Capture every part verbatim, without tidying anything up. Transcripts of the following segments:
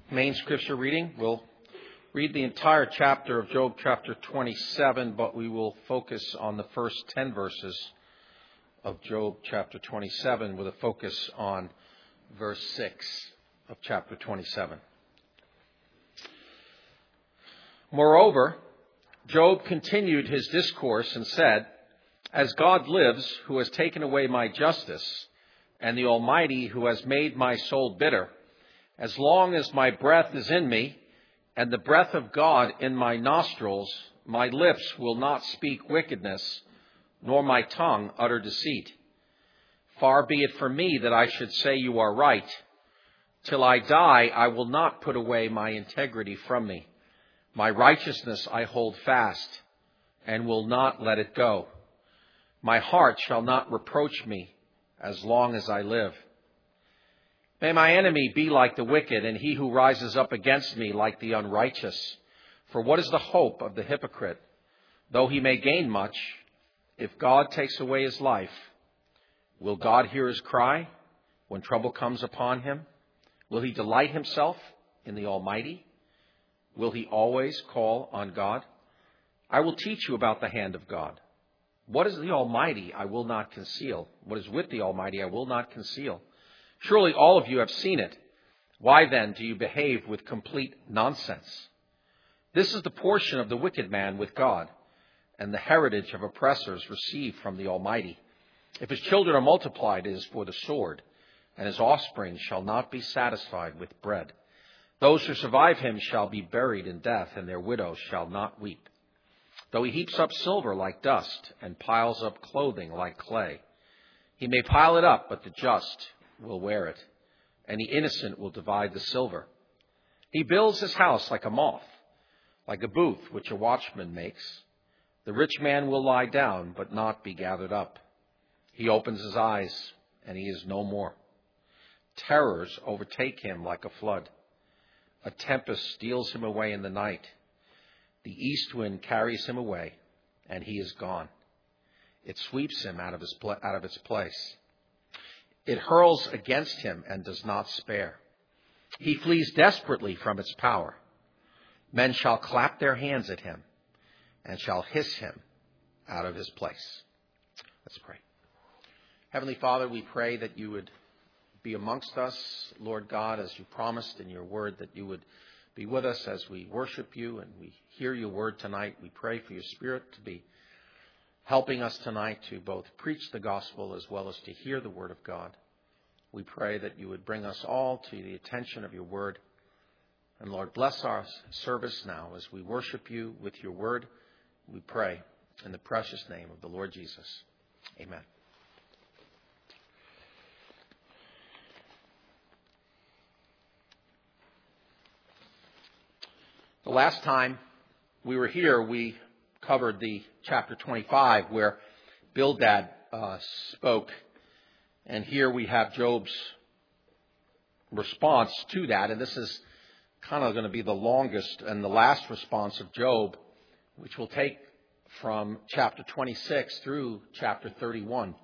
main scripture reading. We'll read the entire chapter of Job, chapter twenty-seven, but we will focus on the first ten verses of Job, chapter twenty-seven, with a focus on verse six of chapter twenty-seven. Moreover, Job continued his discourse and said, "As God lives, who has taken away my justice, and the Almighty, who has made my soul bitter, as long as my breath is in me, and the breath of God in my nostrils, my lips will not speak wickedness, nor my tongue utter deceit. Far be it from me that I should say you are right. Till I die, I will not put away my integrity from me. My righteousness I hold fast, and will not let it go. My heart shall not reproach me as long as I live. May my enemy be like the wicked, and he who rises up against me like the unrighteous. For what is the hope of the hypocrite? Though he may gain much, if God takes away his life, will God hear his cry when trouble comes upon him? Will he delight himself in the Almighty? Will he always call on God? I will teach you about the hand of God. What is the Almighty, I will not conceal. What is with the Almighty, I will not conceal. Surely all of you have seen it. Why then do you behave with complete nonsense? This is the portion of the wicked man with God, and the heritage of oppressors received from the Almighty. If his children are multiplied, it is for the sword, and his offspring shall not be satisfied with bread. Those who survive him shall be buried in death, and their widows shall not weep. Though he heaps up silver like dust, and piles up clothing like clay, he may pile it up, but the just will wear it, and the innocent will divide the silver. He builds his house like a moth, like a booth which a watchman makes. The rich man will lie down, but not be gathered up. He opens his eyes, and he is no more. Terrors overtake him like a flood. A tempest steals him away in the night. The east wind carries him away, and he is gone. It sweeps him out of his pl- out of its place. It hurls against him and does not spare. He flees desperately from its power. Men shall clap their hands at him and shall hiss him out of his place." Let's pray. Heavenly Father, we pray that you would be amongst us, Lord God, as you promised in your word, that you would be with us as we worship you and we hear your word tonight. We pray for your Spirit to be helping us tonight to both preach the gospel as well as to hear the word of God. We pray that you would bring us all to the attention of your word. And Lord, bless our service now as we worship you with your word. We pray in the precious name of the Lord Jesus. Amen. The last time we were here, we covered the chapter twenty-five where Bildad uh, spoke. And here we have Job's response to that. And this is kind of going to be the longest and the last response of Job, which will take from chapter twenty-six through chapter thirty-one.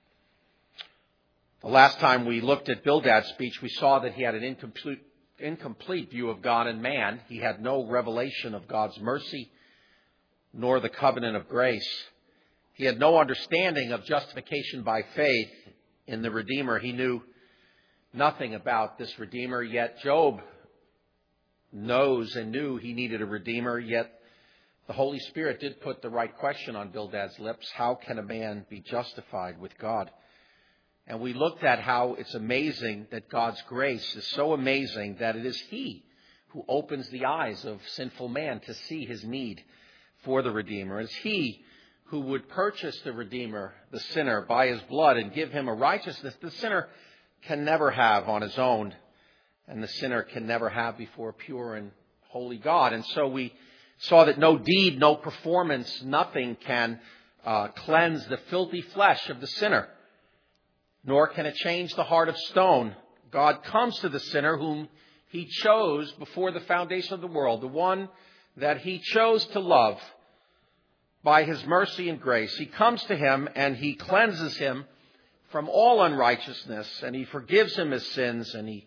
The last time we looked at Bildad's speech, we saw that he had an incomplete incomplete view of God and man. He had no revelation of God's mercy, nor the covenant of grace. He had no understanding of justification by faith in the Redeemer. He knew nothing about this Redeemer, yet Job knows and knew he needed a Redeemer, yet the Holy Spirit did put the right question on Bildad's lips. How can a man be justified with God? And we looked at how it's amazing that God's grace is so amazing that it is he who opens the eyes of sinful man to see his need for the Redeemer. It's he who would purchase the Redeemer, the sinner, by his blood and give him a righteousness the sinner can never have on his own, and the sinner can never have before a pure and holy God. And so we saw that no deed, no performance, nothing can uh, cleanse the filthy flesh of the sinner, nor can it change the heart of stone. God comes to the sinner whom he chose before the foundation of the world, the one that he chose to love by his mercy and grace. He comes to him and he cleanses him from all unrighteousness, and he forgives him his sins, and he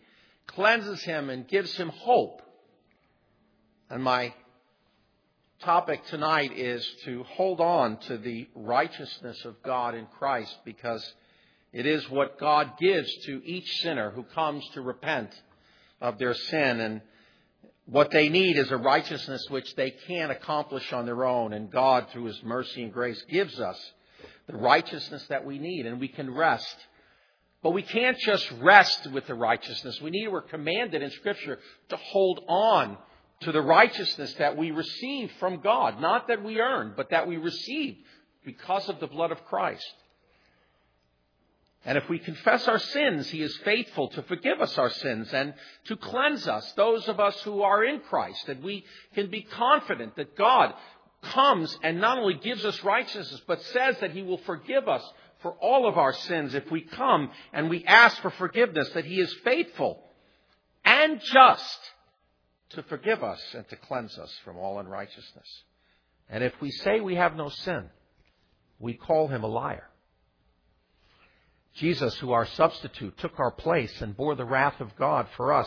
cleanses him and gives him hope. And my topic tonight is to hold on to the righteousness of God in Christ, because it is what God gives to each sinner who comes to repent of their sin. And what they need is a righteousness which they can't accomplish on their own. And God, through His mercy and grace, gives us the righteousness that we need, and we can rest. But we can't just rest with the righteousness. We need, we're commanded in Scripture to hold on to the righteousness that we receive from God. Not that we earn, but that we receive because of the blood of Christ. And if we confess our sins, He is faithful to forgive us our sins and to cleanse us, those of us who are in Christ. And we can be confident that God comes and not only gives us righteousness, but says that He will forgive us for all of our sins if we come and we ask for forgiveness, that He is faithful and just to forgive us and to cleanse us from all unrighteousness. And if we say we have no sin, we call Him a liar. Jesus, who our substitute, took our place and bore the wrath of God for us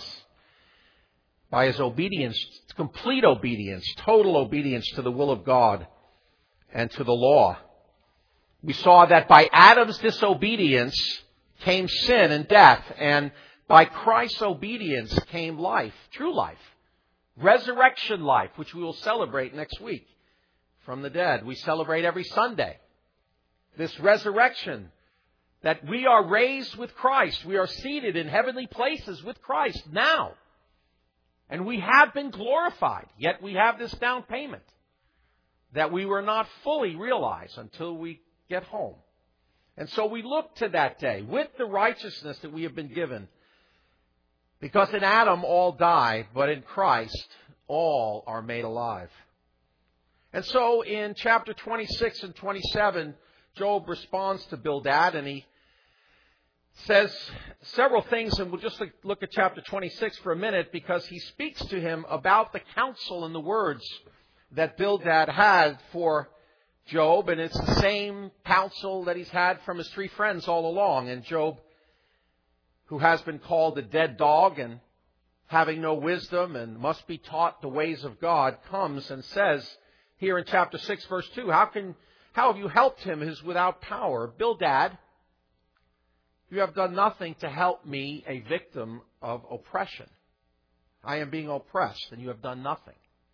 by His obedience, complete obedience, total obedience to the will of God and to the law. We saw that by Adam's disobedience came sin and death, and by Christ's obedience came life, true life, resurrection life, which we will celebrate next week from the dead. We celebrate every Sunday this resurrection, that we are raised with Christ. We are seated in heavenly places with Christ now. And we have been glorified. Yet we have this down payment that we were not fully realized until we get home. And so we look to that day with the righteousness that we have been given. Because in Adam all die, but in Christ all are made alive. And so in chapter twenty-six and twenty-seven, Job responds to Bildad, and he says several things, and we'll just look at chapter twenty-six for a minute, because he speaks to him about the counsel and the words that Bildad had for Job, and it's the same counsel that he's had from his three friends all along. And Job, who has been called a dead dog and having no wisdom and must be taught the ways of God, comes and says here in chapter six, verse two, how can How have you helped him who is without power? Bildad, you have done nothing to help me, a victim of oppression. I am being oppressed, and you have done nothing.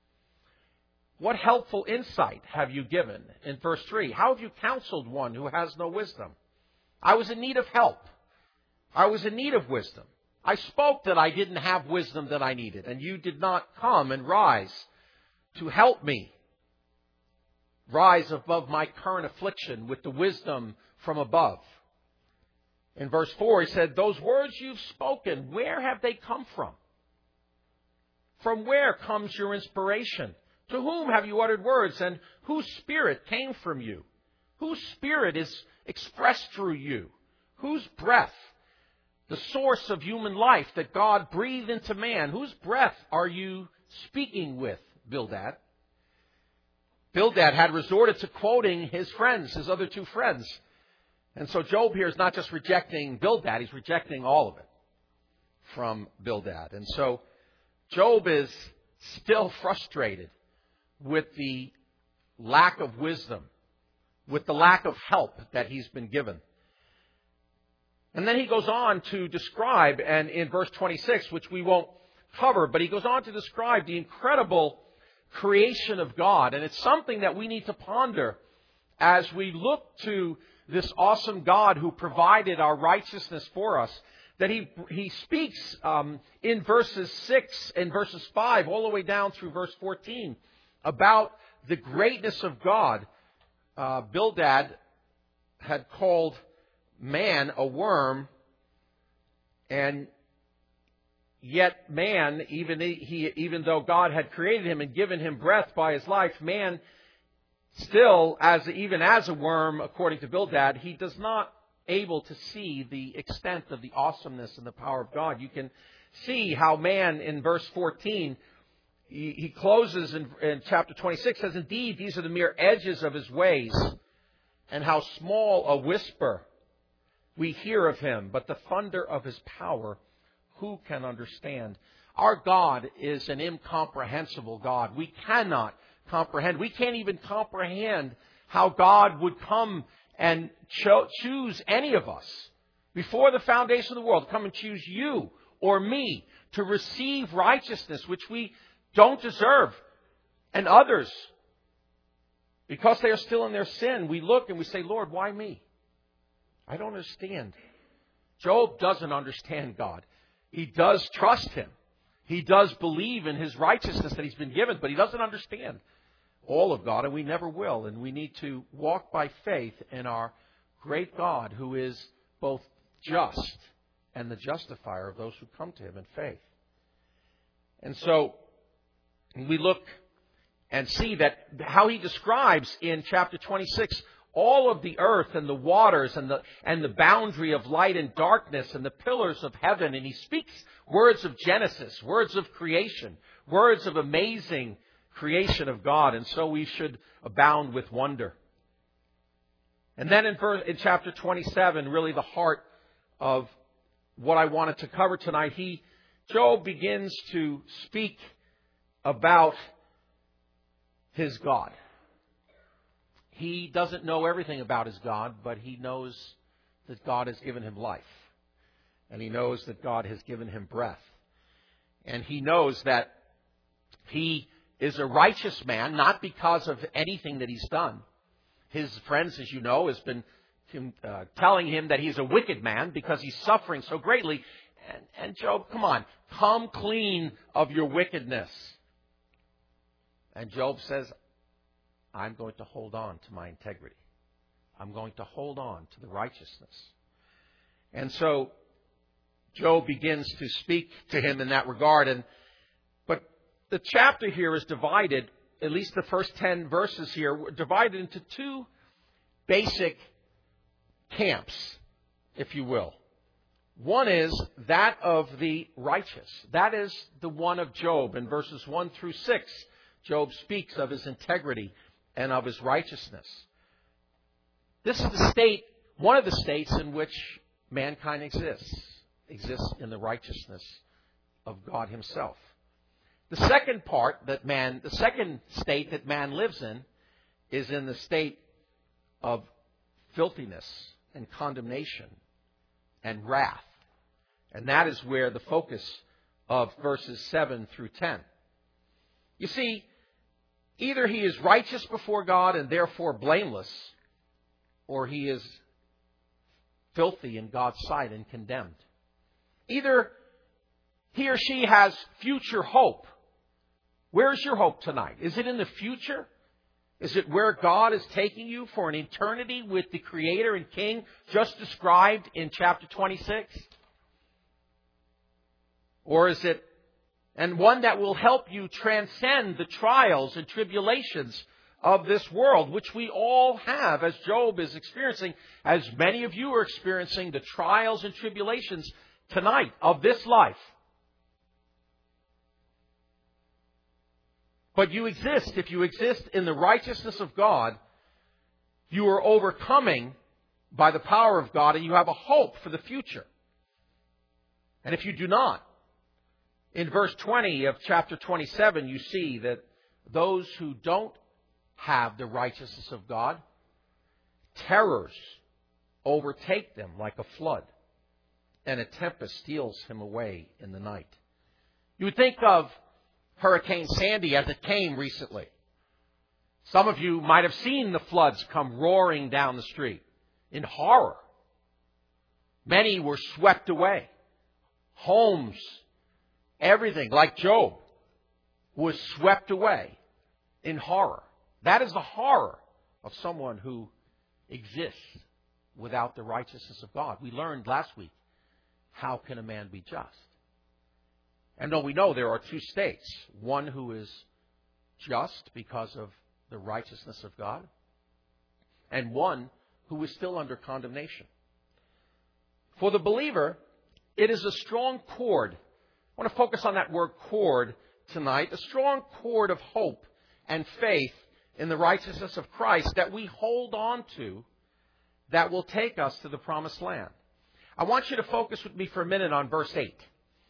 What helpful insight have you given? In verse three, how have you counseled one who has no wisdom? I was in need of help. I was in need of wisdom. I spoke that I didn't have wisdom that I needed, and you did not come and rise to help me rise above my current affliction with the wisdom from above. In verse four, he said, those words you've spoken, where have they come from? From where comes your inspiration? To whom have you uttered words, and whose spirit came from you? Whose spirit is expressed through you? Whose breath, the source of human life that God breathed into man, whose breath are you speaking with, Bildad? Bildad had resorted to quoting his friends, his other two friends. And so Job here is not just rejecting Bildad, he's rejecting all of it from Bildad. And so Job is still frustrated with the lack of wisdom, with the lack of help that he's been given. And then he goes on to describe, and in verse twenty-six, which we won't cover, but he goes on to describe the incredible creation of God. And it's something that we need to ponder as we look to this awesome God who provided our righteousness for us. That he he speaks um, in verses six and verses five all the way down through verse fourteen about the greatness of God. Uh, Bildad had called man a worm, and yet man, even he, even though God had created him and given him breath by his life, man still, as even as a worm, according to Bildad, he does not able to see the extent of the awesomeness and the power of God. You can see how man, in verse fourteen, he, he closes in, in chapter twenty-six, says, indeed, these are the mere edges of his ways, and how small a whisper we hear of him, but the thunder of his power, who can understand? Our God is an incomprehensible God. We cannot comprehend. We can't even comprehend how God would come and cho- choose any of us before the foundation of the world, come and choose you or me to receive righteousness which we don't deserve, and others, because they are still in their sin, we look and we say, Lord, why me? I don't understand. Job doesn't understand God. He does trust Him. He does believe in His righteousness that He's been given, but he doesn't understand all of God, and we never will. And we need to walk by faith in our great God, who is both just and the justifier of those who come to Him in faith. And so we look and see that how He describes in chapter twenty-six all of the earth and the waters and the and the boundary of light and darkness and the pillars of heaven. And He speaks words of Genesis, words of creation, words of amazing creation of God. And so we should abound with wonder. And then in, verse, in chapter twenty-seven, really the heart of what I wanted to cover tonight, he, Job begins to speak about his God. He doesn't know everything about his God, but he knows that God has given him life. And he knows that God has given him breath. And he knows that he is a righteous man, not because of anything that he's done. His friends, as you know, has been uh, telling him that he's a wicked man because he's suffering so greatly. And, and Job, come on, come clean of your wickedness. And Job says, I'm going to hold on to my integrity. I'm going to hold on to the righteousness. And so Job begins to speak to him in that regard. And but the chapter here is divided, at least the first ten verses here, were divided into two basic camps, if you will. One is that of the righteous. That is the one of Job. In verses one through six, Job speaks of his integrity and of his righteousness. This is the state, one of the states in which mankind exists, exists in the righteousness of God Himself. The second part that man, the second state that man lives in is in the state of filthiness and condemnation and wrath. And that is where the focus of verses seven through ten. You see, either he is righteous before God and therefore blameless, or he is filthy in God's sight and condemned. Either he or she has future hope. Where's your hope tonight? Is it in the future? Is it where God is taking you for an eternity with the Creator and King just described in chapter twenty-six? Or is it and one that will help you transcend the trials and tribulations of this world, which we all have, as Job is experiencing, as many of you are experiencing the trials and tribulations tonight of this life. But you exist, if you exist in the righteousness of God, you are overcoming by the power of God, and you have a hope for the future. And if you do not, in verse twenty of chapter twenty-seven, you see that those who don't have the righteousness of God, terrors overtake them like a flood, and a tempest steals him away in the night. You would think of Hurricane Sandy as it came recently. Some of you might have seen the floods come roaring down the street in horror. Many were swept away. Homes, everything, like Job, was swept away in horror. That is the horror of someone who exists without the righteousness of God. We learned last week, how can a man be just? And though we know there are two states, one who is just because of the righteousness of God, and one who is still under condemnation. For the believer, it is a strong cord. I want to focus on that word cord tonight. A strong cord of hope and faith in the righteousness of Christ that we hold on to that will take us to the promised land. I want you to focus with me for a minute on verse eight.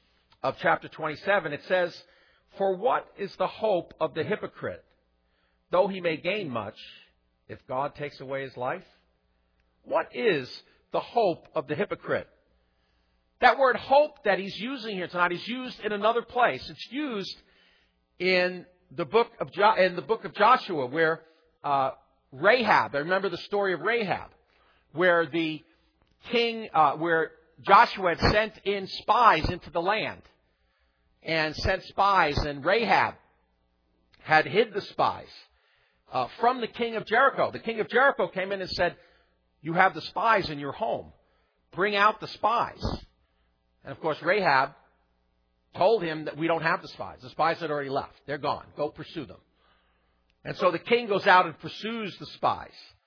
of chapter twenty-seven, it says, "For what is the hope of the hypocrite, though he may gain much, if God takes away his life?" What is the hope of the hypocrite? That word hope that he's using here tonight is used in another place. It's used in the book of jo- in the book of Joshua, where uh, Rahab. I remember the story of Rahab, where the king, uh, where Joshua had sent in spies into the land, and sent spies, and Rahab had hid the spies uh, from the king of Jericho. The king of Jericho came in and said, "You have the spies in your home. Bring out the spies." And of course, Rahab told him that we don't have the spies. The spies had already left. They're gone. Go pursue them. And so the king goes out and pursues the spies.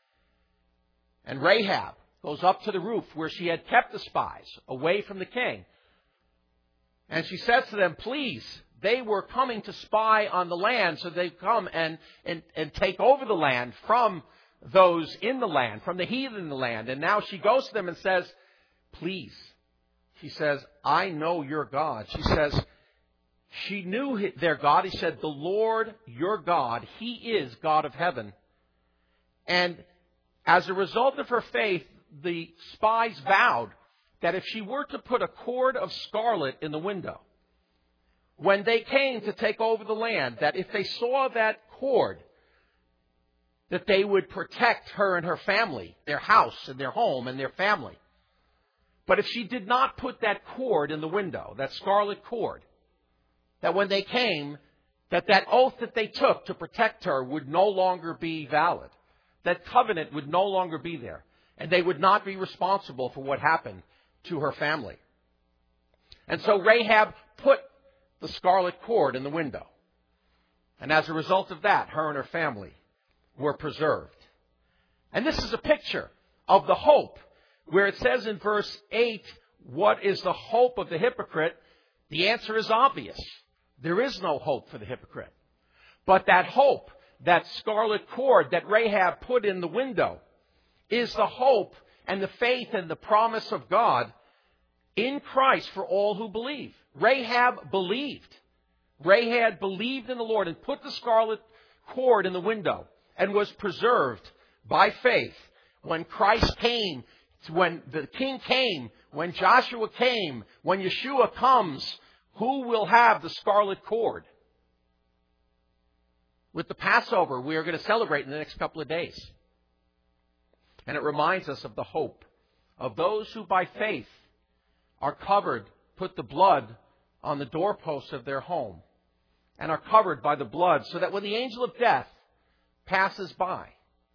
And Rahab goes up to the roof where she had kept the spies away from the king. And she says to them, "Please, they were coming to spy on the land, so they come and, and, and take over the land from those in the land, from the heathen in the land." And now she goes to them and says, "Please." She says, "I know your God." She says, she knew their God. He said, "The Lord your God, He is God of heaven." And as a result of her faith, the spies vowed that if she were to put a cord of scarlet in the window, when they came to take over the land, that if they saw that cord, that they would protect her and her family, their house and their home and their family. But if she did not put that cord in the window, that scarlet cord, that when they came, that that oath that they took to protect her would no longer be valid. That covenant would no longer be there. And they would not be responsible for what happened to her family. And so Rahab put the scarlet cord in the window. And as a result of that, her and her family were preserved. And this is a picture of the hope, where it says in verse eight, what is the hope of the hypocrite? The answer is obvious. There is no hope for the hypocrite. But that hope, that scarlet cord that Rahab put in the window, is the hope and the faith and the promise of God in Christ for all who believe. Rahab believed. Rahab believed in the Lord and put the scarlet cord in the window and was preserved by faith. When Christ came, when the King came, when Joshua came, when Yeshua comes, who will have the scarlet cord? With the Passover, we are going to celebrate in the next couple of days. And it reminds us of the hope of those who by faith are covered, put the blood on the doorposts of their home, and are covered by the blood, so that when the angel of death passes by,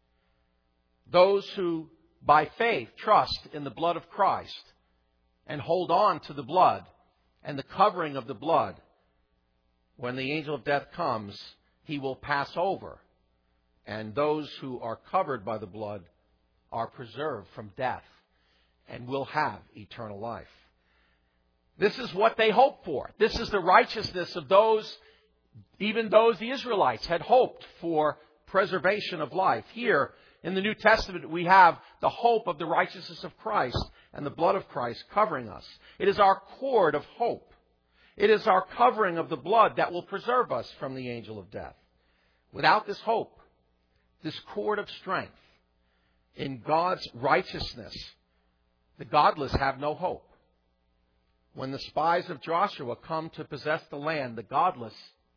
those who by faith trust in the blood of Christ and hold on to the blood and the covering of the blood, when the angel of death comes, he will pass over, and those who are covered by the blood are preserved from death and will have eternal life. This is what they hope for. This is the righteousness of those, even those the Israelites had hoped for preservation of life. Here in the New Testament, we have the hope of the righteousness of Christ and the blood of Christ covering us. It is our cord of hope. It is our covering of the blood that will preserve us from the angel of death. Without this hope, this cord of strength in God's righteousness, the godless have no hope. When the spies of Joshua come to possess the land, the godless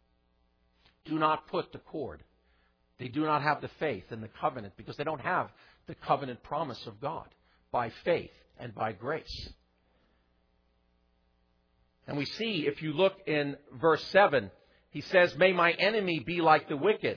do not put the cord. They do not have the faith and the covenant, because they don't have the covenant promise of God by faith and by grace. And we see, if you look in verse seven, he says, "May my enemy be like the wicked."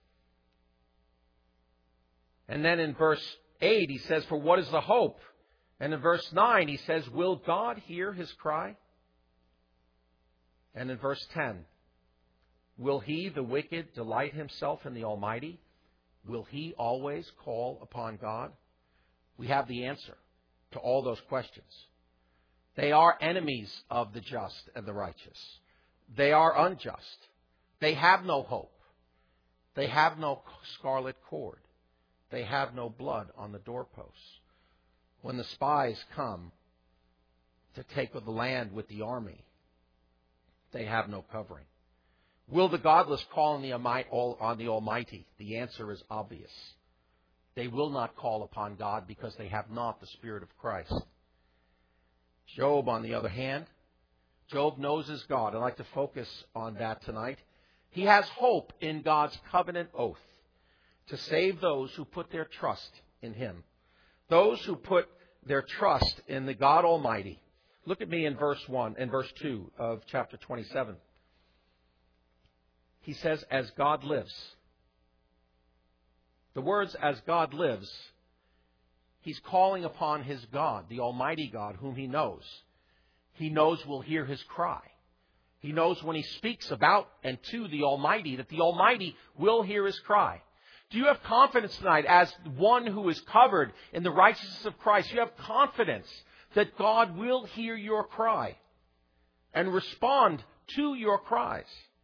And then in verse eight, he says, "For what is the hope?" And in verse nine, he says, "Will God hear his cry?" And in verse ten, "Will he, the wicked, delight himself in the Almighty? Will he always call upon God?" We have the answer to all those questions. They are enemies of the just and the righteous. They are unjust. They have no hope. They have no scarlet cord. They have no blood on the doorposts. When the spies come to take the land with the army, They have no covering. Will the godless call on the, on the Almighty? The answer is obvious. They will not call upon God because they have not the Spirit of Christ. Job, on the other hand, Job knows his God. I'd like to focus on that tonight. He has hope in God's covenant oath to save those who put their trust in Him. Those who put their trust in the God Almighty. Look at me in verse one and verse two of chapter twenty-seven. He says, as God lives. The words, as God lives, he's calling upon his God, the Almighty God, whom he knows. He knows will hear his cry. He knows when he speaks about and to the Almighty, that the Almighty will hear his cry. Do you have confidence tonight, as one who is covered in the righteousness of Christ, you have confidence that God will hear your cry and respond to your cries?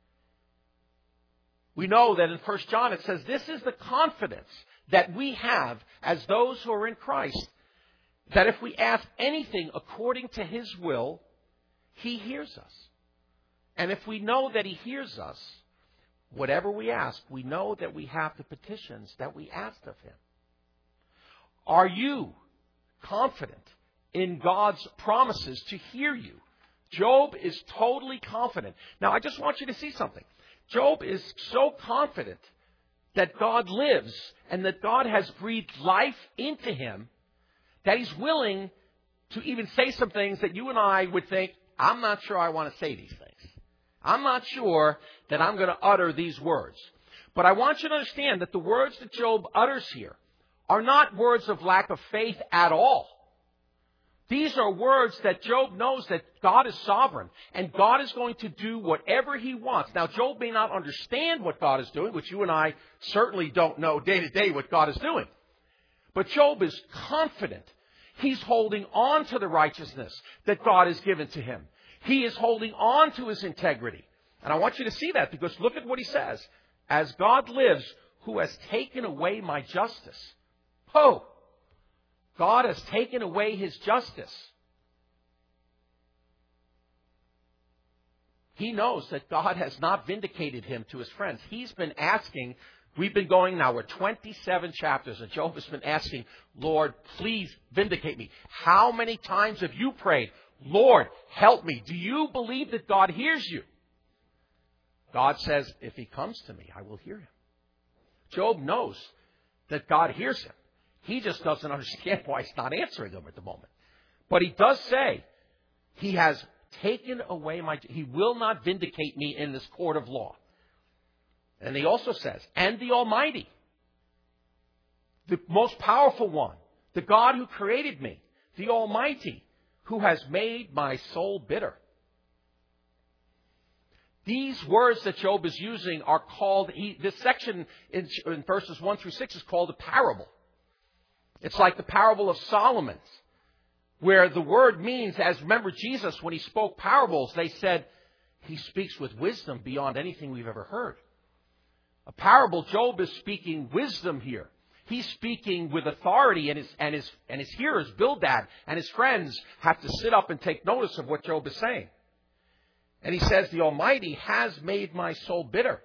We know that in First John it says, this is the confidence that we have as those who are in Christ, that if we ask anything according to His will, He hears us. And if we know that He hears us, whatever we ask, we know that we have the petitions that we asked of Him. Are you confident in God's promises to hear you? Job is totally confident. Now, I just want you to see something. Job is so confident that God lives and that God has breathed life into him that he's willing to even say some things that you and I would think, I'm not sure I want to say these things. I'm not sure that I'm going to utter these words. But I want you to understand that the words that Job utters here are not words of lack of faith at all. These are words that Job knows that God is sovereign and God is going to do whatever He wants. Now, Job may not understand what God is doing, which you and I certainly don't know day to day what God is doing. But Job is confident. He's holding on to the righteousness that God has given to him. He is holding on to his integrity. And I want you to see that, because look at what he says. As God lives, who has taken away my justice. Oh! God has taken away His justice. He knows that God has not vindicated him to his friends. He's been asking, we've been going now, we're twenty-seven chapters, and Job has been asking, Lord, please vindicate me. How many times have you prayed, Lord, help me? Do you believe that God hears you? God says, if He comes to me, I will hear him. Job knows that God hears him. He just doesn't understand why He's not answering them at the moment. But He does say, He has taken away my... He will not vindicate me in this court of law. And He also says, and the Almighty, the most powerful one, the God who created me, the Almighty, who has made my soul bitter. These words that Job is using are called... He, this section in, in verses one through six is called a parable. It's like the parable of Solomon, where the word means, as remember Jesus, when He spoke parables, they said, He speaks with wisdom beyond anything we've ever heard. A parable, Job is speaking wisdom here. He's speaking with authority, and his, and his, and his hearers, Bildad, and his friends have to sit up and take notice of what Job is saying. And he says, the Almighty has made my soul bitter.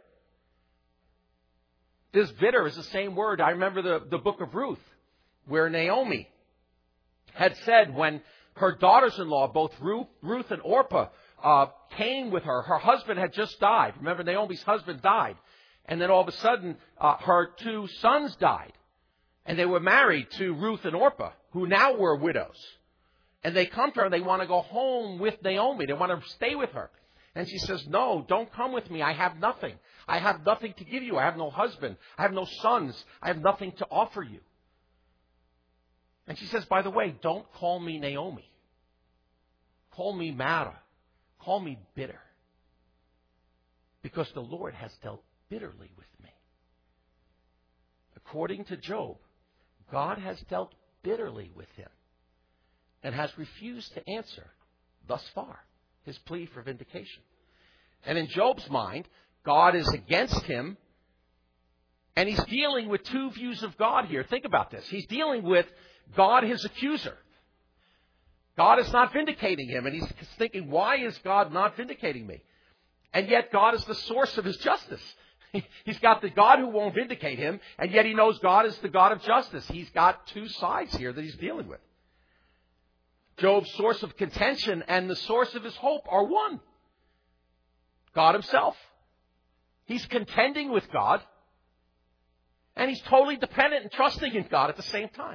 This bitter is the same word. I remember the, the book of Ruth, where Naomi had said when her daughters-in-law, both Ruth, Ruth and Orpah, uh, came with her. Her husband had just died. Remember, Naomi's husband died. And then all of a sudden, uh, her two sons died. And they were married to Ruth and Orpah, who now were widows. And they come to her and they want to go home with Naomi. They want to stay with her. And she says, no, don't come with me. I have nothing. I have nothing to give you. I have no husband. I have no sons. I have nothing to offer you. And she says, by the way, don't call me Naomi. Call me Mara. Call me bitter. Because the Lord has dealt bitterly with me. According to Job, God has dealt bitterly with him and has refused to answer, thus far, his plea for vindication. And in Job's mind, God is against him, and he's dealing with two views of God here. Think about this. He's dealing with God, his accuser. God is not vindicating him, and he's thinking, why is God not vindicating me? And yet God is the source of his justice. He's got the God who won't vindicate him, and yet he knows God is the God of justice. He's got two sides here that he's dealing with. Job's source of contention and the source of his hope are one. God himself. He's contending with God, and he's totally dependent and trusting in God at the same time.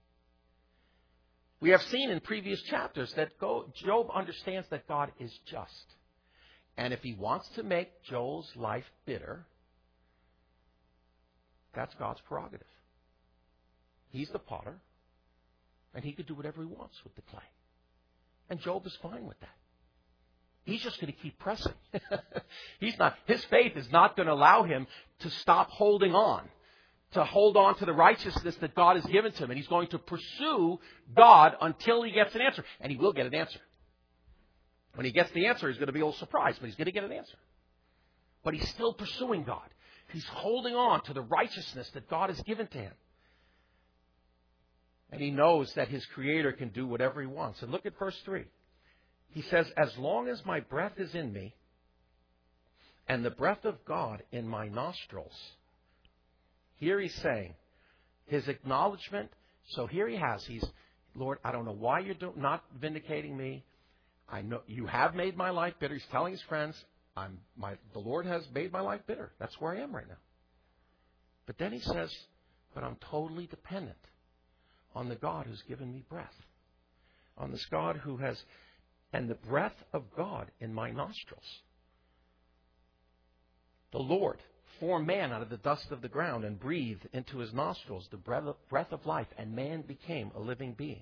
We have seen in previous chapters that Job understands that God is just. And if he wants to make Job's life bitter, that's God's prerogative. He's the potter, and he could do whatever he wants with the clay. And Job is fine with that. He's just going to keep pressing. He's not, his faith is not going to allow him to stop holding on, to hold on to the righteousness that God has given to him. And he's going to pursue God until he gets an answer. And he will get an answer. When he gets the answer, he's going to be a little surprised, but he's going to get an answer. But he's still pursuing God. He's holding on to the righteousness that God has given to him. And he knows that his Creator can do whatever he wants. And look at verse three. He says, as long as my breath is in me, and the breath of God in my nostrils. Here he's saying, his acknowledgement. So here he has, he's, Lord, I don't know why you're do, not vindicating me. I know you have made my life bitter. He's telling his friends, I'm, my, the Lord has made my life bitter. That's where I am right now. But then he says, but I'm totally dependent on the God who's given me breath. On this God who has, and the breath of God in my nostrils. The Lord formed man out of the dust of the ground and breathed into his nostrils the breath of, breath of life, and man became a living being.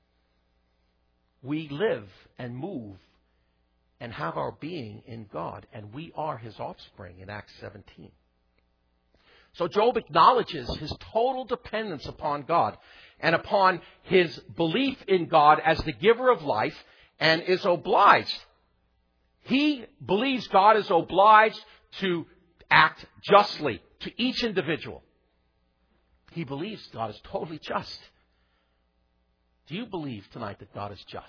We live and move and have our being in God, and we are his offspring in Acts seventeen. So Job acknowledges his total dependence upon God and upon his belief in God as the giver of life, and is obliged. He believes God is obliged to act justly to each individual. He believes God is totally just. Do you believe tonight that God is just?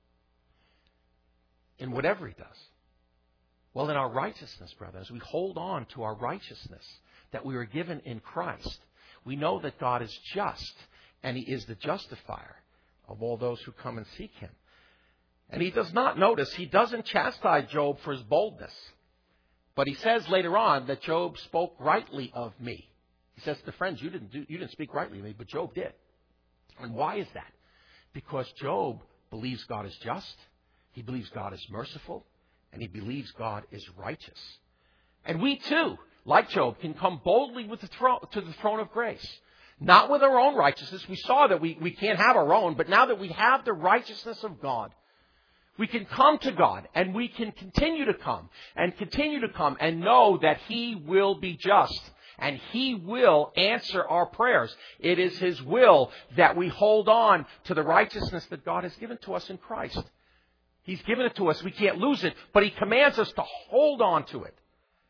In whatever he does? Well, in our righteousness, brothers, we hold on to our righteousness that we were given in Christ. We know that God is just, and he is the justifier of all those who come and seek him. And he does not notice, he doesn't chastise Job for his boldness. But he says later on that Job spoke rightly of me. He says to friends, you didn't do, you didn't speak rightly of me, but Job did. And why is that? Because Job believes God is just, he believes God is merciful, and he believes God is righteous. And we too, like Job, can come boldly with the throne, to the throne of grace. Not with our own righteousness. We saw that we, we can't have our own, but now that we have the righteousness of God, we can come to God, and we can continue to come and continue to come and know that he will be just and he will answer our prayers. It is his will that we hold on to the righteousness that God has given to us in Christ. He's given it to us. We can't lose it, but he commands us to hold on to it.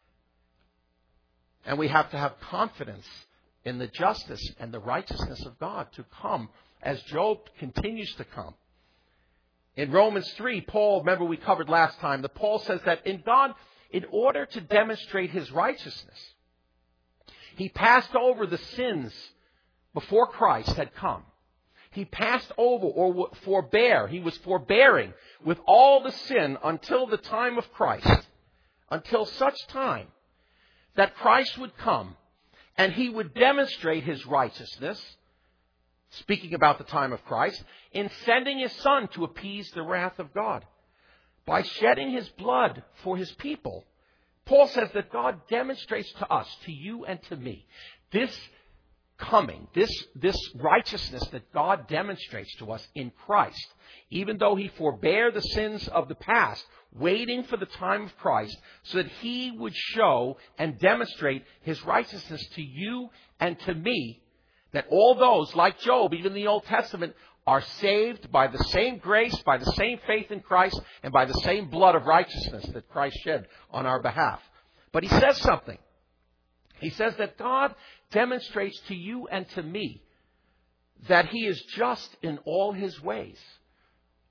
And we have to have confidence in the justice and the righteousness of God to come as Job continues to come. In Romans three, Paul, remember we covered last time, that Paul says that in God, in order to demonstrate his righteousness, he passed over the sins before Christ had come. He passed over or forbear. He was forbearing with all the sin until the time of Christ, until such time that Christ would come and he would demonstrate his righteousness, speaking about the time of Christ, in sending his Son to appease the wrath of God. By shedding his blood for his people, Paul says that God demonstrates to us, to you and to me, this coming, this, this righteousness that God demonstrates to us in Christ, even though he forbear the sins of the past, waiting for the time of Christ, so that he would show and demonstrate his righteousness to you and to me, that all those, like Job, even in the Old Testament, are saved by the same grace, by the same faith in Christ, and by the same blood of righteousness that Christ shed on our behalf. But he says something. He says that God demonstrates to you and to me that he is just in all his ways.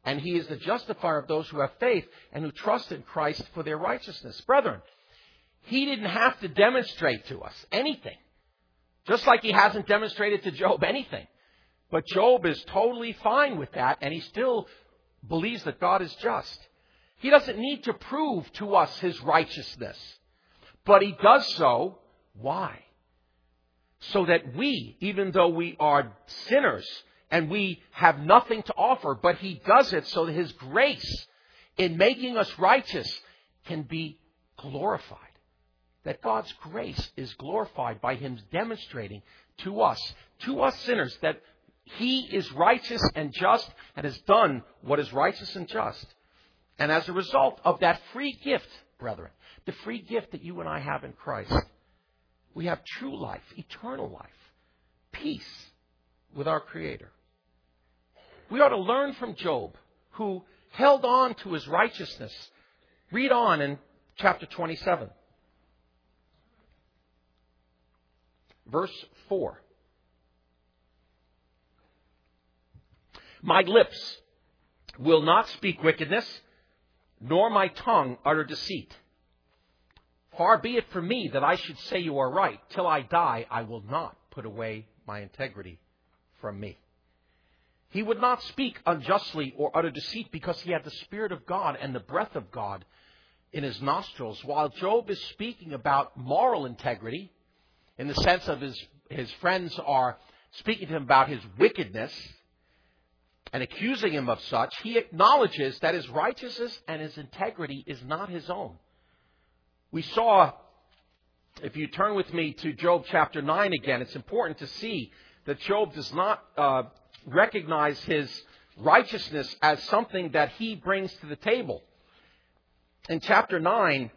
And He is the justifier of those who have faith and who trust in Christ for their righteousness. Brethren, He didn't have to demonstrate to us anything. Just like He hasn't demonstrated to Job anything. But Job is totally fine with that, and he still believes that God is just. He doesn't need to prove to us His righteousness. But He does so. Why? So that we, even though we are sinners and we have nothing to offer, but He does it so that His grace in making us righteous can be glorified. That God's grace is glorified by Him demonstrating to us, to us sinners, that He is righteous and just and has done what is righteous and just. And as a result of that free gift, brethren, the free gift that you and I have in Christ, we have true life, eternal life, peace with our Creator. We ought to learn from Job, who held on to his righteousness. Read on in chapter twenty-seven. Verse four. My lips will not speak wickedness, nor my tongue utter deceit. Far be it from me that I should say you are right. Till I die, I will not put away my integrity from me. He would not speak unjustly or utter deceit because he had the Spirit of God and the breath of God in his nostrils. While Job is speaking about moral integrity, in the sense of his, his friends are speaking to him about his wickedness and accusing him of such, he acknowledges that his righteousness and his integrity is not his own. We saw, if you turn with me to Job chapter nine again, it's important to see that Job does not uh, recognize his righteousness as something that he brings to the table. In chapter nine,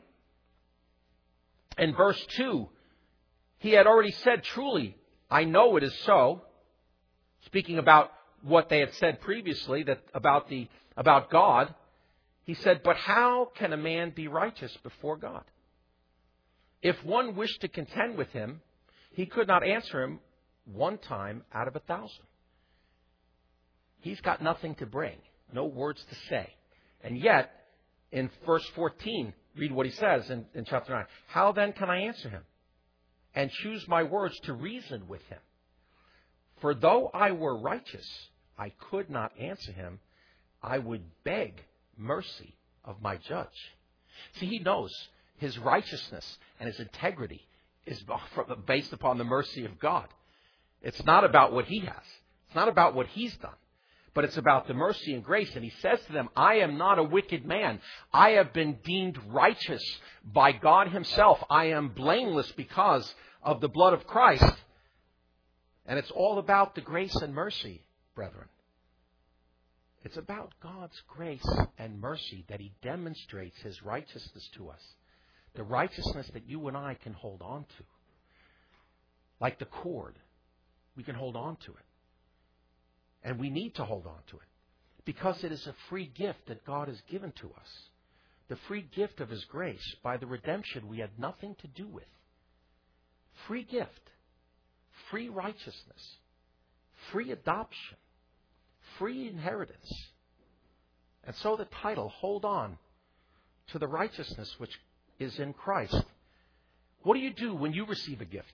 in verse two, he had already said, truly, I know it is so, speaking about what they had said previously that about the about God. He said, but how can a man be righteous before God? If one wished to contend with him, he could not answer him one time out of a thousand. He's got nothing to bring, no words to say. And yet, in verse fourteen, read what he says in, in chapter nine. How then can I answer him and choose my words to reason with him? For though I were righteous, I could not answer him. I would beg mercy of my judge. See, he knows his righteousness and his integrity is based upon the mercy of God. It's not about what he has. It's not about what he's done. But it's about the mercy and grace. And he says to them, I am not a wicked man. I have been deemed righteous by God himself. I am blameless because of the blood of Christ. And it's all about the grace and mercy, brethren. It's about God's grace and mercy that he demonstrates his righteousness to us. The righteousness that you and I can hold on to. Like the cord, we can hold on to it. And we need to hold on to it. Because it is a free gift that God has given to us. The free gift of his grace by the redemption we had nothing to do with. Free gift. Free righteousness, free adoption, free inheritance. And so the title, hold on to the righteousness which is in Christ. What do you do when you receive a gift?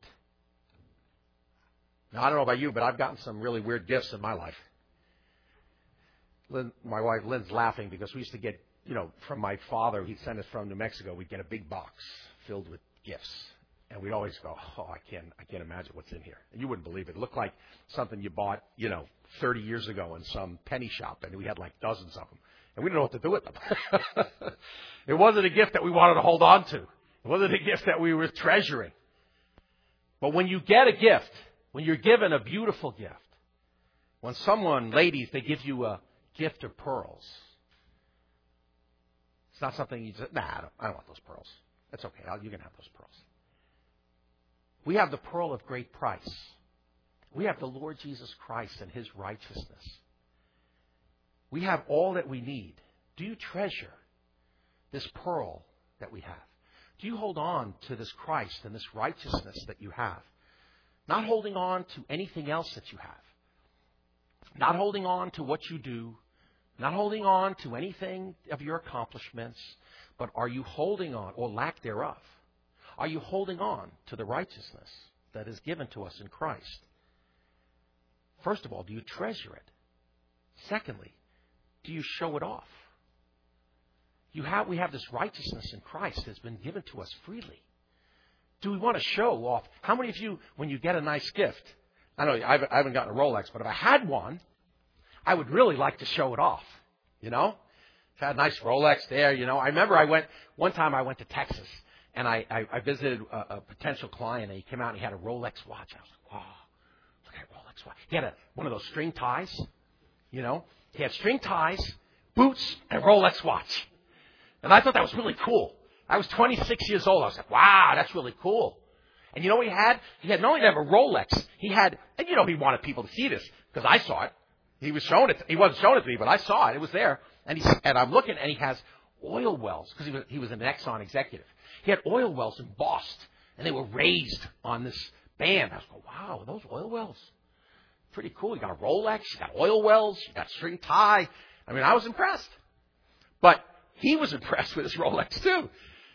Now, I don't know about you, but I've gotten some really weird gifts in my life. Lynn, my wife Lynn's laughing because we used to get, you know, from my father, he'd send us from New Mexico, we'd get a big box filled with gifts. And we'd always go, oh, I can't, I can't imagine what's in here. And you wouldn't believe it. It looked like something you bought, you know, thirty years ago in some penny shop. And we had like dozens of them. And we didn't know what to do with them. It wasn't a gift that we wanted to hold on to. It wasn't a gift that we were treasuring. But when you get a gift, when you're given a beautiful gift, when someone, ladies, they give you a gift of pearls. It's not something you just, nah, I don't, I don't want those pearls. That's okay. I'll, you can have those pearls. We have the pearl of great price. We have the Lord Jesus Christ and his righteousness. We have all that we need. Do you treasure this pearl that we have? Do you hold on to this Christ and this righteousness that you have? Not holding on to anything else that you have. Not holding on to what you do. Not holding on to anything of your accomplishments, but are you holding on, or lack thereof? Are you holding on to the righteousness that is given to us in Christ? First of all, do you treasure it? Secondly, do you show it off? You have, we have this righteousness in Christ that's been given to us freely. Do we want to show off? How many of you, when you get a nice gift, I know I haven't, I haven't gotten a Rolex, but if I had one, I would really like to show it off, you know? If I had a nice Rolex there, you know. I remember I went, one time I went to Texas, and I, I, I visited a, a potential client, and he came out and he had a Rolex watch. I was like, wow, look at Rolex watch. He had a, one of those string ties, you know. He had string ties, boots, and a Rolex watch. And I thought that was really cool. I was twenty-six years old. I was like, wow, that's really cool. And you know what he had? He had not only have a Rolex, he had, and you know, he wanted people to see this because I saw it. He was showing it. He wasn't showing it to me, but I saw it. It was there. And he and I'm looking, and he has oil wells because he was he was an Exxon executive. He had oil wells embossed, and they were raised on this band. I was going, wow, those oil wells, pretty cool. You got a Rolex, you got oil wells, you got string tie. I mean, I was impressed, but he was impressed with his Rolex too.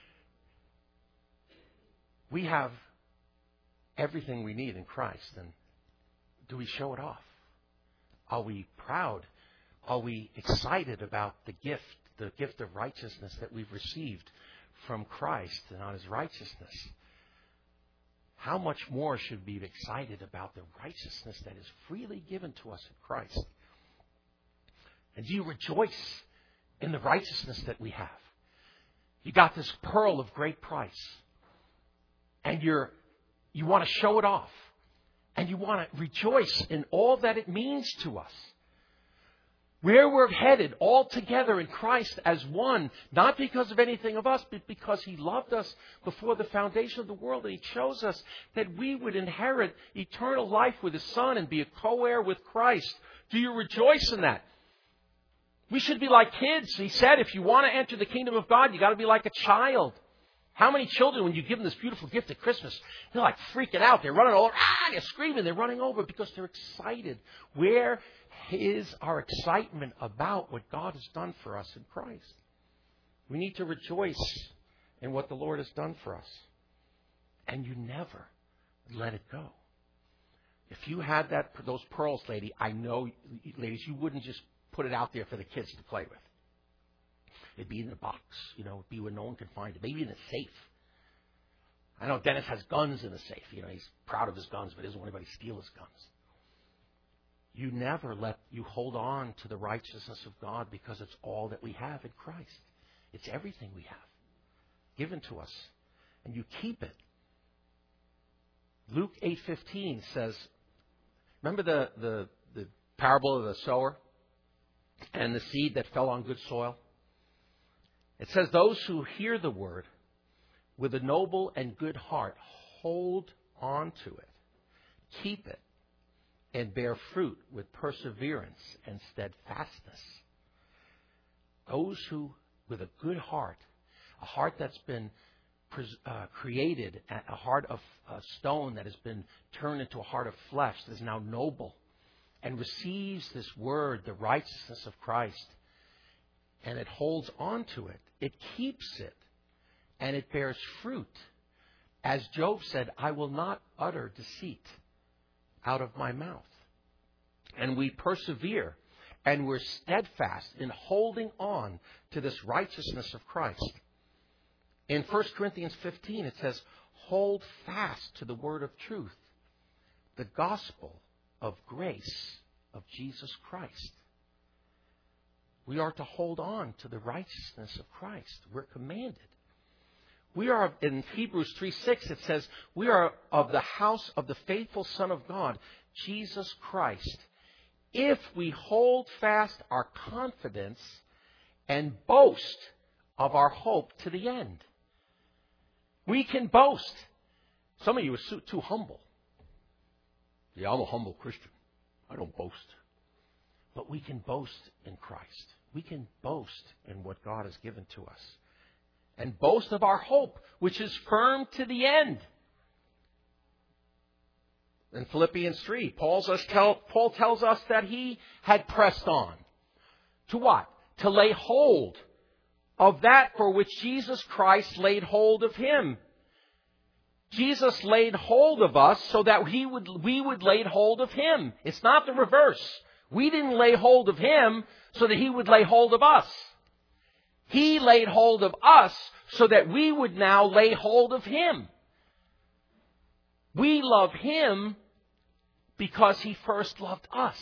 We have everything we need in Christ, and do we show it off? Are we proud? Are we excited about the gift, the gift of righteousness that we've received from Christ and on His righteousness? How much more should we be excited about the righteousness that is freely given to us in Christ? And do you rejoice in the righteousness that we have? You got this pearl of great price, and you're you want to show it off, and you want to rejoice in all that it means to us. Where we're headed all together in Christ as one, not because of anything of us, but because He loved us before the foundation of the world, and He chose us that we would inherit eternal life with His Son and be a co-heir with Christ. Do you rejoice in that? We should be like kids. He said, if you want to enter the kingdom of God, you got to be like a child. How many children, when you give them this beautiful gift at Christmas, they're like freaking out. They're running over. Ah, they're screaming. They're running over because they're excited. Where is our excitement about what God has done for us in Christ? We need to rejoice in what the Lord has done for us. And you never let it go. If you had that, those pearls, lady, I know, ladies, you wouldn't just put it out there for the kids to play with. It'd be in a box, you know, it'd be where no one can find it. Maybe in a safe. I know Dennis has guns in the safe. You know, he's proud of his guns, but doesn't want anybody to steal his guns. You never let, you hold on to the righteousness of God because it's all that we have in Christ. It's everything we have given to us. And you keep it. Luke eight fifteen says, remember the, the, the parable of the sower and the seed that fell on good soil? It says, those who hear the word with a noble and good heart hold on to it, keep it, and bear fruit with perseverance and steadfastness. Those who, with a good heart, a heart that's been uh, created, a heart of uh, stone that has been turned into a heart of flesh that is now noble, and receives this word, the righteousness of Christ, and it holds on to it. It keeps it, and it bears fruit. As Job said, I will not utter deceit out of my mouth. And we persevere, and we're steadfast in holding on to this righteousness of Christ. In First Corinthians fifteen, it says, hold fast to the word of truth, the gospel of grace of Jesus Christ. We are to hold on to the righteousness of Christ. We're commanded. We are, in Hebrews three six, it says, we are of the house of the faithful Son of God, Jesus Christ, if we hold fast our confidence and boast of our hope to the end. We can boast. Some of you are too humble. Yeah, I'm a humble Christian. I don't boast. But we can boast in Christ. We can boast in what God has given to us. And boast of our hope, which is firm to the end. In Philippians three, Paul, tell, Paul tells us that he had pressed on To what? To lay hold of that for which Jesus Christ laid hold of him. Jesus laid hold of us so that he would, we would lay hold of him. It's not the reverse. We didn't lay hold of him so that he would lay hold of us. He laid hold of us so that we would now lay hold of him. We love him because he first loved us.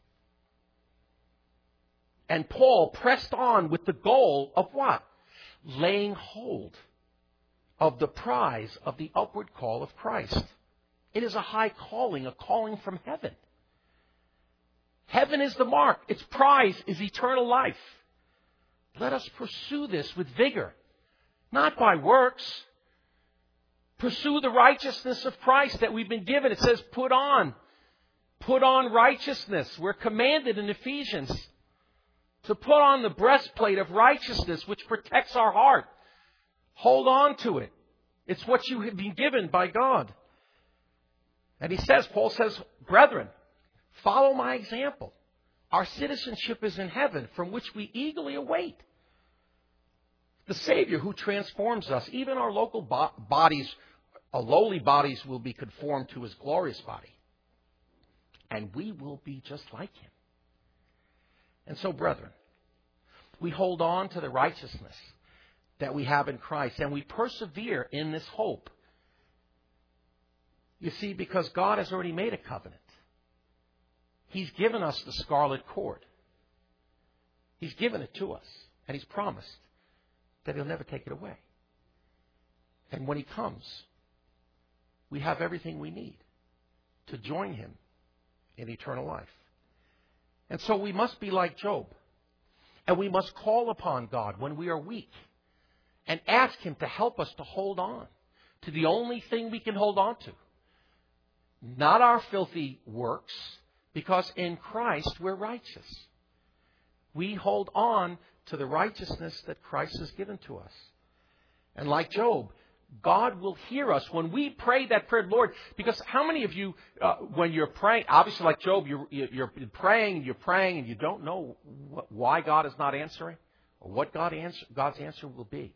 And Paul pressed on with the goal of what? Laying hold of the prize of the upward call of Christ. It is a high calling, a calling from heaven. Heaven is the mark. Its prize is eternal life. Let us pursue this with vigor, not by works. Pursue the righteousness of Christ that we've been given. It says put on. Put on righteousness. We're commanded in Ephesians to put on the breastplate of righteousness which protects our heart. Hold on to it. It's what you have been given by God. And he says, Paul says, brethren, follow my example. Our citizenship is in heaven, from which we eagerly await the Savior who transforms us. Even our local bo- bodies, our lowly bodies will be conformed to his glorious body. And we will be just like him. And so, brethren, we hold on to the righteousness that we have in Christ, and we persevere in this hope. You see, because God has already made a covenant. He's given us the scarlet cord. He's given it to us, and he's promised that he'll never take it away. And when he comes, we have everything we need to join him in eternal life. And so we must be like Job. And we must call upon God when we are weak and ask him to help us to hold on to the only thing we can hold on to. Not our filthy works, because in Christ we're righteous. We hold on to the righteousness that Christ has given to us. And like Job, God will hear us when we pray that prayer, Lord. Because how many of you, uh, when you're praying, obviously like Job, you're, you're praying and you're praying and you don't know wh- why God is not answering or what God answer, God's answer will be.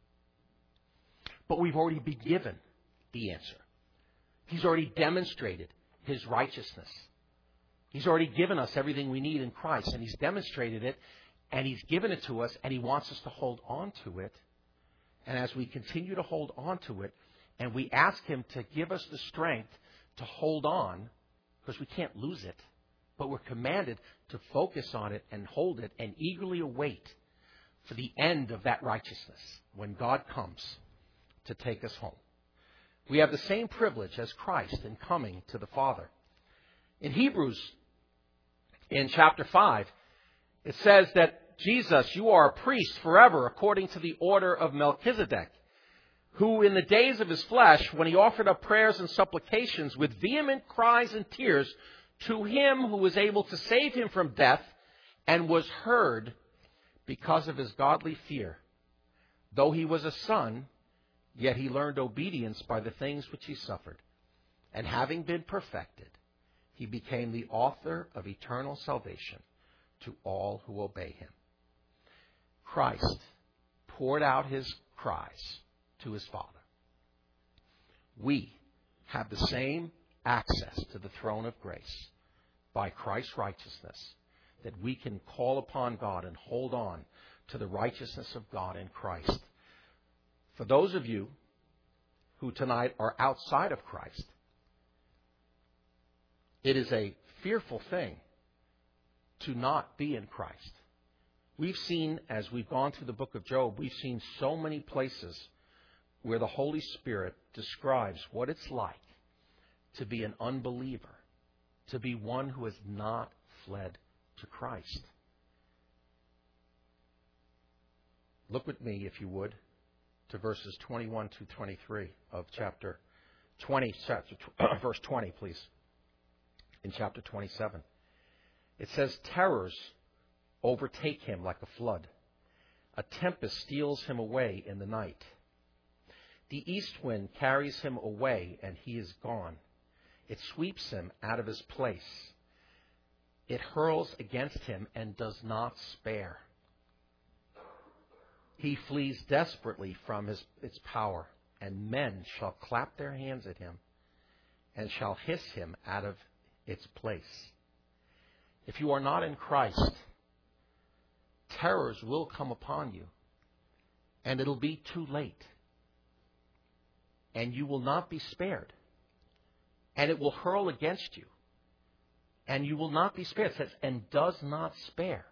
But we've already been given the answer. He's already demonstrated his righteousness. He's already given us everything we need in Christ, and he's demonstrated it, and he's given it to us, and he wants us to hold on to it. And as we continue to hold on to it, and we ask him to give us the strength to hold on, because we can't lose it, but we're commanded to focus on it and hold it and eagerly await for the end of that righteousness when God comes to take us home. We have the same privilege as Christ in coming to the Father. In Hebrews, in chapter five, it says that Jesus, you are a priest forever according to the order of Melchizedek, who in the days of his flesh, when he offered up prayers and supplications with vehement cries and tears to him who was able to save him from death, and was heard because of his godly fear. Though he was a son, yet he learned obedience by the things which he suffered. And having been perfected, he became the author of eternal salvation to all who obey him. Christ poured out his cries to his Father. We have the same access to the throne of grace by Christ's righteousness, that we can call upon God and hold on to the righteousness of God in Christ. For those of you who tonight are outside of Christ, it is a fearful thing to not be in Christ. We've seen, as we've gone through the book of Job, we've seen so many places where the Holy Spirit describes what it's like to be an unbeliever, to be one who has not fled to Christ. Look with me, if you would, to verses twenty-one to twenty-three of chapter twenty, chapter, verse twenty, please, in chapter twenty-seven. It says, terrors overtake him like a flood. A tempest steals him away in the night. The east wind carries him away, and he is gone. It sweeps him out of his place. it hurls against him and does not spare. He flees desperately from his, its power, and men shall clap their hands at him and shall hiss him out of its place. If you are not in Christ, terrors will come upon you, and it'll be too late. And you will not be spared. And it will hurl against you. And you will not be spared. It says, and does not spare.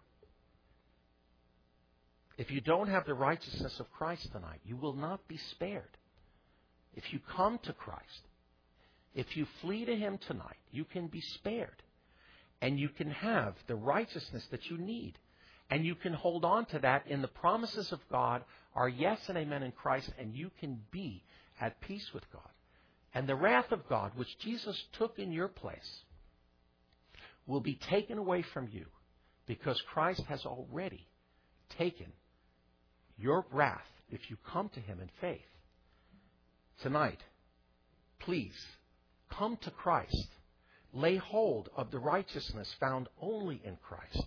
If you don't have the righteousness of Christ tonight, you will not be spared. If you come to Christ, if you flee to Him tonight, you can be spared. And you can have the righteousness that you need. And you can hold on to that in the promises of God are yes and amen in Christ, and you can be at peace with God. And the wrath of God, which Jesus took in your place, will be taken away from you because Christ has already taken your wrath if you come to Him in faith. Tonight, please come to Christ. Lay hold of the righteousness found only in Christ.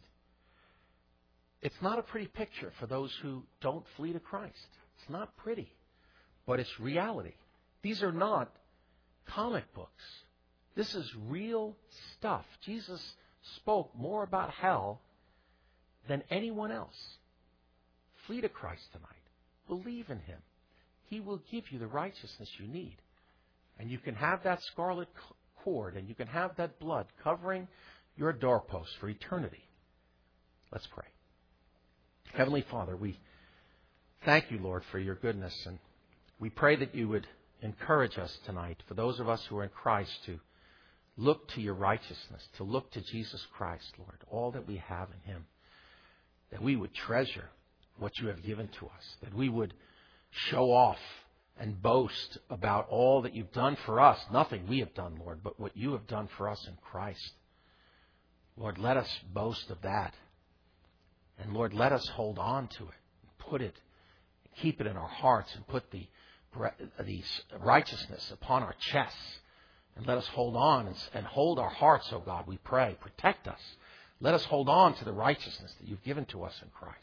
It's not a pretty picture for those who don't flee to Christ. It's not pretty, but it's reality. These are not comic books. This is real stuff. Jesus spoke more about hell than anyone else. Flee to Christ tonight. Believe in Him. He will give you the righteousness you need. And you can have that scarlet cord and you can have that blood covering your doorpost for eternity. Let's pray. Heavenly Father, we thank you, Lord, for your goodness. And we pray that you would encourage us tonight, for those of us who are in Christ, to look to your righteousness, to look to Jesus Christ, Lord, all that we have in Him, that we would treasure what you have given to us, that we would show off and boast about all that you've done for us. Nothing we have done, Lord, but what you have done for us in Christ. Lord, let us boast of that. And Lord, let us hold on to it, put it, keep it in our hearts, and put the, the righteousness upon our chests. And let us hold on and, and hold our hearts, oh God, we pray. Protect us. Let us hold on to the righteousness that you've given to us in Christ.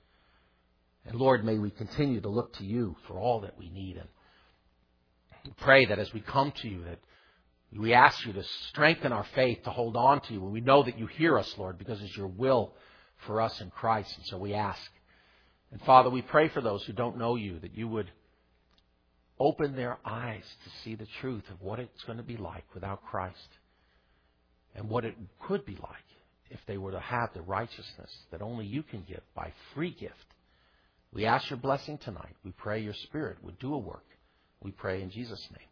And Lord, may we continue to look to you for all that we need. And we pray that as we come to you, that we ask you to strengthen our faith, to hold on to you. And we know that you hear us, Lord, because it's your will for us in Christ. And so we ask. And Father, we pray for those who don't know you, that you would open their eyes to see the truth of what it's going to be like without Christ. And what it could be like if they were to have the righteousness that only you can give by free gift. We ask your blessing tonight. We pray your Spirit would do a work. We pray in Jesus' name.